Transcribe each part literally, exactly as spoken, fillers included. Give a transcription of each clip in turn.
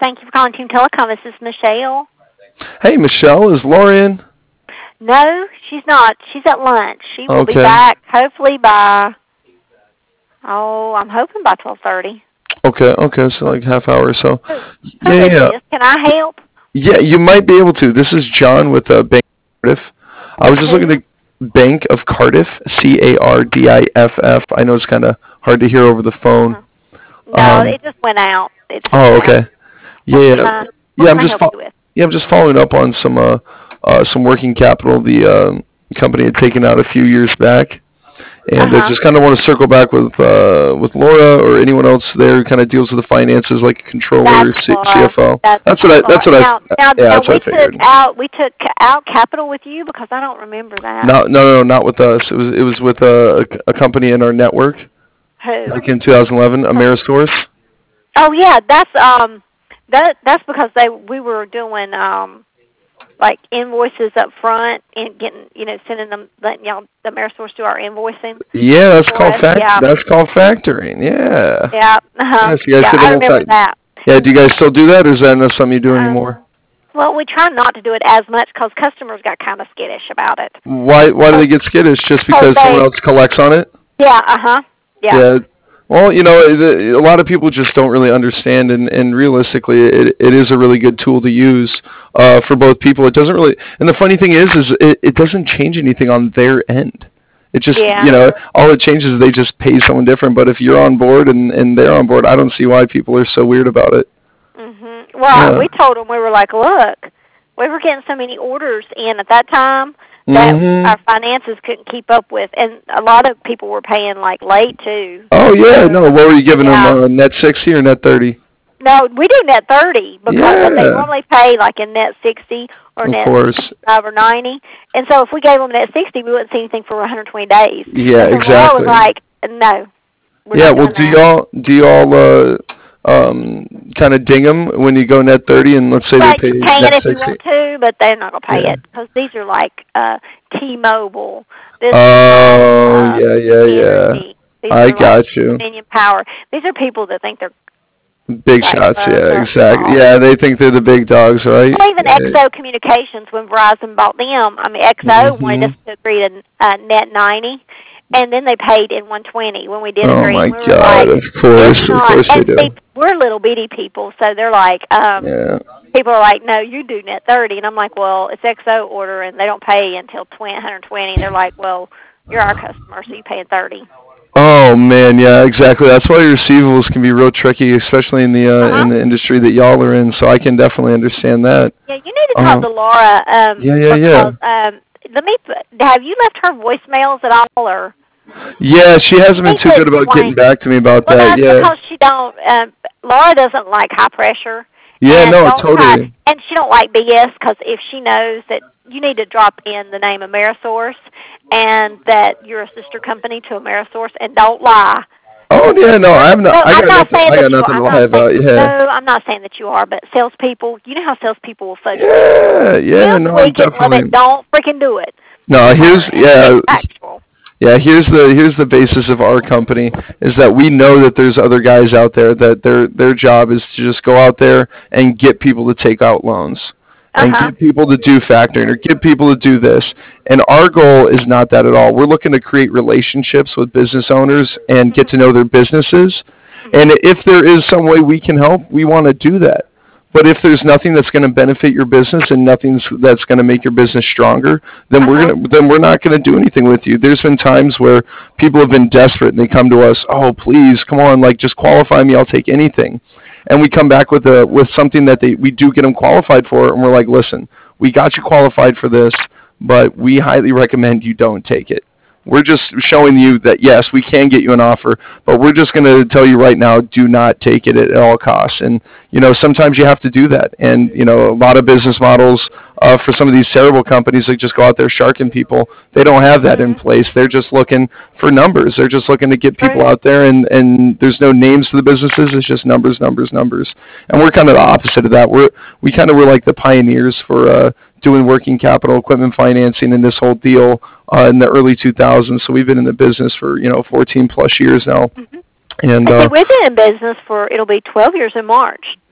Thank you for calling Team Telecom. This is Michelle. Hey, Michelle, is Lauren? No, she's not. She's at lunch. She will Okay. be back hopefully by, oh, I'm hoping by twelve thirty. Okay, okay, so like half hour or so. Who, who Yeah, is yeah. this? Can I help? Yeah, you might be able to. This is John with uh, Bank of Cardiff. I was just Who? looking at Bank of Cardiff, C A R D I F F. I know it's kind of hard to hear over the phone. Uh-huh. No, Um, it just went out. It just oh, went out. okay. Yeah, What yeah, can I, what yeah. I'm can I just help fo- you with? yeah, I'm just following up on some uh, uh some working capital the um, company had taken out a few years back, and I Uh-huh. just kind of want to circle back with uh with Laura or anyone else there who kind of deals with the finances, like a controller, That's C- Laura. CFO. That's That's what I. Laura. That's what I. Now, now, Yeah, now that's we what I took figured. out we took out capital with you because I don't remember that. No, no, no, not with us. It was it was with a, a company in our network, Who? like in two thousand eleven, Amerisource. Oh yeah, that's um that that's because they we were doing um like invoices up front and getting you know sending them letting y'all the Amerisource do our invoicing Yeah, that's for called us. fact. Yeah, That's called factoring. Yeah. yeah, uh-huh. Yes, you guys Yeah. did I a little remember fact. that. Yeah, do you guys still do that, or is that not something you do Um, anymore? well, we try not to do it as much because customers got kind of skittish about it. Why Why do they get skittish? Just because they, someone else collects on it? Yeah. Uh huh. Yeah. Yeah. Well, you know, the, a lot of people just don't really understand, and, and realistically, it it is a really good tool to use uh, for both people. It doesn't really, and the funny thing is, is it, it doesn't change anything on their end. It just, Yeah. you know, all it changes is they just pay someone different. But if you're on board and, and they're on board, I don't see why people are so weird about it. Mhm. Well, Yeah. we told them we were like, look, we were getting so many orders in at that time that Mhm. our finances couldn't keep up with, and a lot of people were paying like late too. Oh yeah, no. What were you giving Yeah. them? Uh, net sixty or net thirty? No, we do net thirty because Yeah. they normally pay like in net sixty or Of net course. five or ninety, and so if we gave them net sixty, we wouldn't see anything for one hundred twenty days. Yeah, and so exactly. Laura was like, no. We're Yeah. not Well, doing do that. y'all do y'all uh um kind of ding them when you go net thirty and let's say But they pay you can net if you sixty? want to, but they're not gonna pay Yeah. it because these are like uh T-Mobile. This Oh, is like, uh, yeah, yeah, yeah. Energy. These I are got like you. Dominion Power. These are people that think they're Big like, shots, uh, yeah, they're exactly. small. Yeah, they think they're the big dogs, right? Well, even Yeah. X O Communications, when Verizon bought them, I mean, X O Mhm. wanted us to agree to uh, net ninety, and then they paid in one twenty when we did Oh agree. my And we were God! like, Of course, it's of not. course they And do. see, we're little bitty people, so they're like, um, Yeah. people are like, no, you do net thirty, and I'm like, well, it's X O order, and they don't pay until one hundred twenty, and they're like, well, you're our customer, so you paying thirty. Oh man, yeah, exactly. That's why your receivables can be real tricky, especially in the uh, Uh-huh. in the industry that y'all are in. So I can definitely understand that. Yeah, you need to Uh, talk to Laura. Um, yeah, yeah, because, yeah. Um, let me. Have you left her voicemails at all, or? Yeah, she hasn't been Need too to good about explain. getting back to me about Well, that. that's Yeah. because she don't. Um, Laura doesn't like high pressure. Yeah, and no, don't totally. Try, and she don't like B S because if she knows that you need to drop in the name Amerisource and that you're a sister company to Amerisource, and don't lie. Oh yeah, no, I'm not. No, I I'm got not nothing. saying I that got you nothing are. to I'm lie not about. saying, Yeah. No, I'm not saying that you are, but salespeople, you know how salespeople will fudge. Yeah, yeah, You no, tweak it, love definitely. it, don't freaking do it. No, here's And yeah. it's factual. Yeah, here's the here's the basis of our company is that we know that there's other guys out there that their their job is to just go out there and get people to take out loans and Uh-huh. get people to do factoring or get people to do this. And our goal is not that at all. We're looking to create relationships with business owners and get to know their businesses. And if there is some way we can help, we want to do that. But if there's nothing that's going to benefit your business and nothing that's going to make your business stronger, then we're Uh-huh. gonna, then we're not going to do anything with you. There's been times where people have been desperate and they come to us, "Oh, please, come on, like just qualify me. I'll take anything." And we come back with a with something that they we do get them qualified for, and we're like, "Listen, we got you qualified for this, but we highly recommend you don't take it. We're just showing you that yes, we can get you an offer, but we're just going to tell you right now, do not take it at all costs." And you know, sometimes you have to do that. And you know, a lot of business models uh, for some of these terrible companies that just go out there sharking people, they don't have that in place. They're just looking for numbers. They're just looking to get people Right. out there, and and there's no names to the businesses. It's just numbers, numbers, numbers. And we're kind of the opposite of that. We're we kind of were like the pioneers for uh, doing working capital equipment financing and this whole deal uh, in the early two thousands. So we've been in the business for you know fourteen plus years now. Mm-hmm. And I uh, think we've been in business for, it'll be twelve years in March.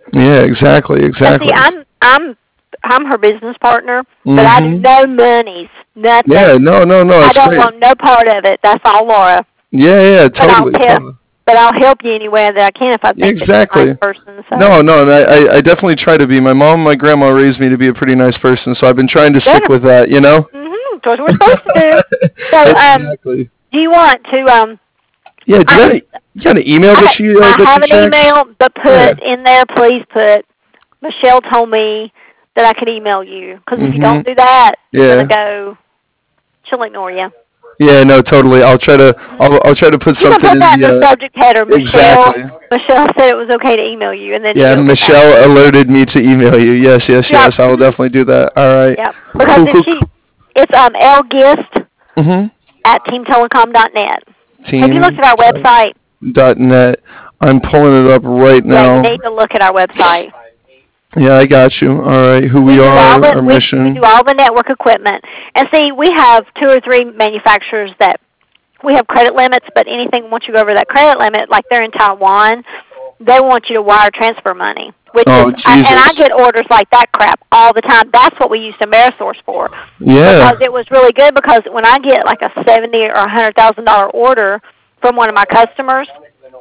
Yeah, exactly, But exactly. see, I'm I'm I'm her business partner, but I do Mhm. no monies, Yeah, nothing. no, no, no, I it's don't great. want no part of it. That's all Laura. Yeah, yeah, But I'll totally, tell, totally. but I'll help you any way that I can if I Yeah, think that you're a nice exactly. person. So No, no, and I, I, I definitely try to be. My mom and my grandma raised me to be a pretty nice person, so I've been trying to good. stick with that, you know? Mhm. That's what we're supposed to do. So um, Exactly. do you want to um? Yeah, do you I got, can. a, you got an email that I you uh, I that you have an check? email, but Yeah. put in there. Please put. Michelle told me that I could email you because if you don't Mhm. do that, it's gonna Yeah. go. She'll ignore you. Yeah, no, totally. I'll try to Mhm. I'll I'll try to put You can something put in that in the the uh subject header. Michelle. exactly. Michelle said it was okay to email you, and then Yeah, you'll get that. Michelle alerted me to email you. Yes, yes, Yep. yes. I will Mhm. definitely do that. All right. Yep. Because Cool, if cool. she, it's um lgist Mhm. at teamtelecom dot net. Have you looked Team at our website? dot net. I'm pulling it up right Yeah, you now. need to look at our website. Yeah, I got you. All right. Who We we do all are, the our we we do mission. all the network equipment. And see, we have two or three manufacturers that we have credit limits, but anything once you go over that credit limit, like they're in Taiwan, they want you to wire transfer money, which is Oh, I, and I Jesus. get orders like that crap all the time. That's what we used Amerisource for, because Yeah. it was really good. Because when I get like a seventy or a hundred thousand dollar order from one of my customers,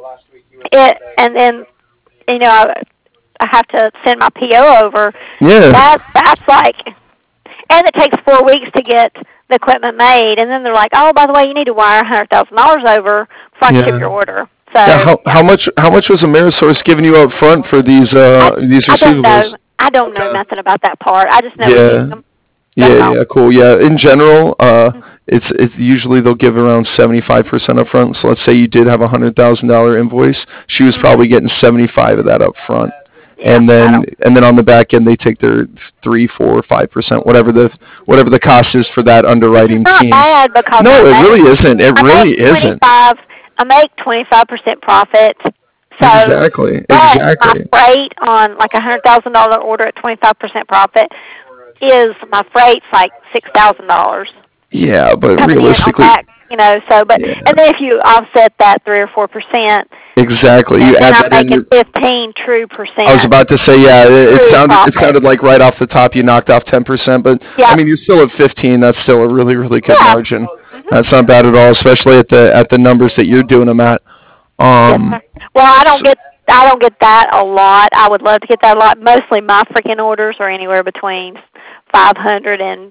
it and then you know I, I have to send my P O over. Yeah. That that's like, and it takes four weeks to get the equipment made, and then they're like, oh, by the way, you need to wire a hundred thousand dollars over before I can ship Yeah. your order. Yeah, So how yeah, how much how much was Amerisource giving you up front for these I uh these I don't receivables? know. I don't know Okay. nothing about that part. I just know we use Yeah. them. That's Yeah, all. yeah, cool. Yeah, in general, uh, it's it's usually they'll give around seventy-five percent up front. So let's say you did have a hundred thousand dollar invoice, she was Mhm. probably getting seventy-five of that up front, Yeah, and I then don't. and then on the back end they take their three, four, five percent, whatever the whatever the cost is for that Which is underwriting not team. bad because No, I it make really isn't. It I make really twenty isn't. five. I make twenty five percent profit. So, Exactly. but my Exactly. freight on like a hundred thousand dollar order at twenty five percent profit is my freight's like six thousand dollars Yeah, but coming in on realistically, that. You know, so but yeah, and then if you offset that three or four percent, exactly. then, You then add I'm that in. making You're, fifteen true I was percent about to say, yeah, it, it true sounded it profit. sounded like right off the top you knocked off ten percent, but I Yep. mean you're still at fifteen. That's still a really really good Yeah. margin. Mhm. That's not bad at all, especially at the at the numbers that you're doing them at. Yes, Um, sir. Well, I don't so, get I don't get that a lot. I would love to get that a lot. Mostly my freaking orders are anywhere between five hundred and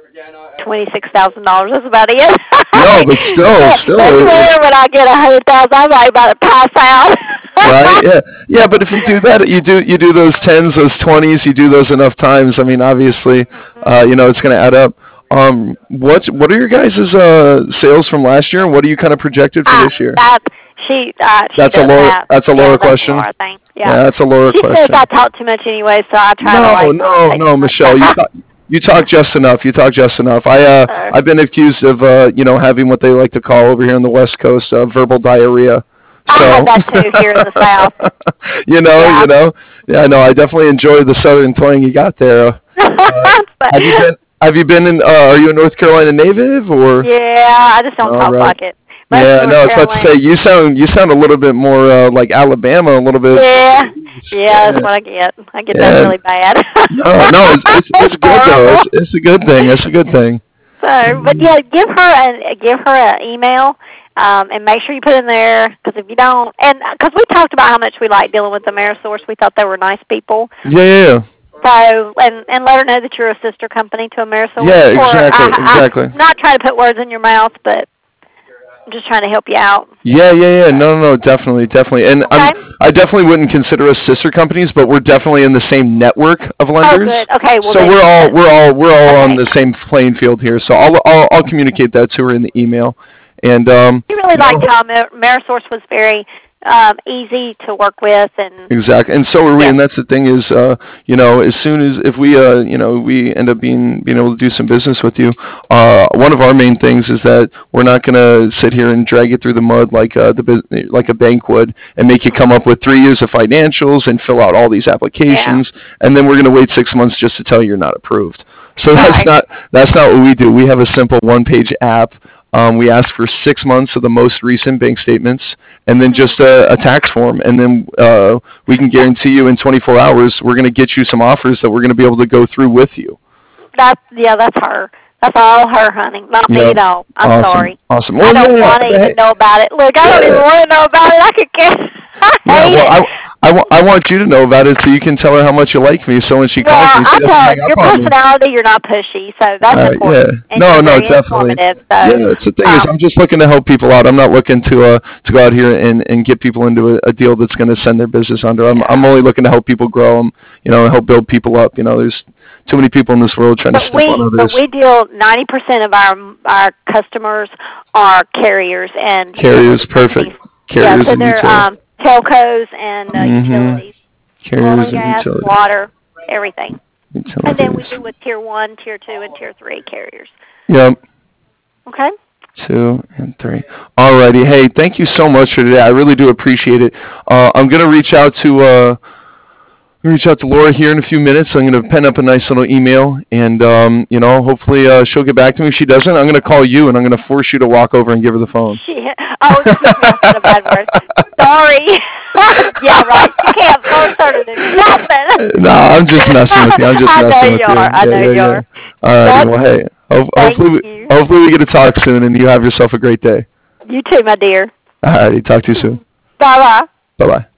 twenty six thousand dollars. That's about it. no, but still, still, That's it, where when I get a hundred thousand, I'm like about to pass out. right? Yeah, yeah. But if you do that, you do you do those tens, those twenties, you do those enough times. I mean, obviously, Mhm. uh, you know, it's going to add up. Um, what what are your guys' uh, sales from last year, and what are you kind of projected for I, this year? that she uh, she That's a does Laura. that. That's a Yeah, Laura that's question. Laura thing. Yeah, Yeah, that's a Laura she says I question. talk too much anyway, so I try to No, like not no, say no, too much. Michelle. You talk. You talk just enough. You talk just enough. I uh, So, I've been accused of uh, you know, having what they like to call over here on the West Coast uh, verbal diarrhea. I have So, that too here in the South. you know, Yeah. you know, yeah, no, I definitely enjoy the southern twang you got there. Uh, But have you been? Have you been in? Uh, are you a North Carolina native or? yeah, I just don't All talk right. like it. Most Yeah, North no, I was about to say Carolinians. you sound you sound a little bit more uh, like Alabama, a little bit. Yeah, yeah, that's Yeah, what I get. I get that yeah. really bad. No, no, it's it's, it's It's good though. horrible. It's it's a good thing. It's a good thing. So, but yeah, give her an give her an email, um, and make sure you put in there because if you don't, and because we talked about how much we like dealing with Amerisource, we thought they were nice people. Yeah, yeah, yeah. So, and and let her know that you're a sister company to Amerisource. Yeah, Or exactly, I, exactly. I'm not trying to put words in your mouth, but I'm just trying to help you out. Yeah, yeah, yeah. So, No, no, no, definitely, definitely. And I'm okay. I definitely wouldn't consider us sister companies, but we're definitely in the same network of Oh, lenders. good. Okay. Well, So then, we're all good. we're all we're all on Okay. the same playing field here. So I'll I'll, I'll communicate that to her in the email. And um, He really you know, liked how Mer- Amerisource was very um, easy to work with, and exactly, and so are we, yes, and that's the thing is, uh, you know, as soon as if we, uh, you know, we end up being being able to do some business with you, uh, one of our main things is that we're not going to sit here and drag you through the mud like uh, the bus- like a bank would, and make you come up with three years of financials and fill out all these yeah, applications, and then we're going to wait six months just to tell you you're not approved. So that's right, not that's not what we do. We have a simple one-page app. Um, we ask for six months of the most recent bank statements, and then just a, a tax form, and then uh, we can guarantee you in twenty-four hours we're going to get you some offers that we're going to be able to go through with you. That's yeah, that's her. That's all her, honey. Not me Yep. at all. I'm Awesome. sorry. Awesome. I Well, don't yeah, want to hey, even know about it. Look, I don't yeah. even want to know about it. I could get. I Yeah, hate well, it. I, I, wa- I want you to know about it so you can tell her how much you like me. So when she Well, calls me, I she doesn't tell hang up your on me. personality, you're not pushy, so that's Uh, important. yeah. And No, you're no, very definitely. informative. So, Yeah, it's the thing is, um, I'm just looking to help people out. I'm not looking to uh to go out here and and get people into a, a deal that's going to send their business under. I'm I'm only looking to help people grow them, you know, and help build people up. You know, there's too many people in this world trying to but step we on others. but we deal ninety percent of our our customers are carriers and Carriers, utility perfect. companies. Carriers Yeah, so and they're utility. um, telcos and uh, Mhm. utilities, oil Carriers and and gas, utility. water, everything. And then we Utilities. do with tier one, tier two, and tier three carriers. Yep. Okay. Two and three. Alrighty. Hey, thank you so much for today. I really do appreciate it. Uh, I'm gonna reach out to uh, reach out to Laura here in a few minutes. I'm gonna pen up a nice little email, and um, you know, hopefully uh, she'll get back to me. If she doesn't, I'm gonna call you, and I'm gonna force you to walk over and give her the phone. Shit. Oh, excuse me, I said a bad word. Sorry. Yeah, right. You can't force her to do nothing. No, I'm just messing with you. I'm just I know messing with you you. are. I Yeah, know yeah, you yeah. are. Alrighty. That's, Well, hey, ho- thank hopefully, we, you. hopefully we get to talk soon, and you have yourself a great day. You too, my dear. Alrighty. Talk to you soon. Bye bye. Bye bye.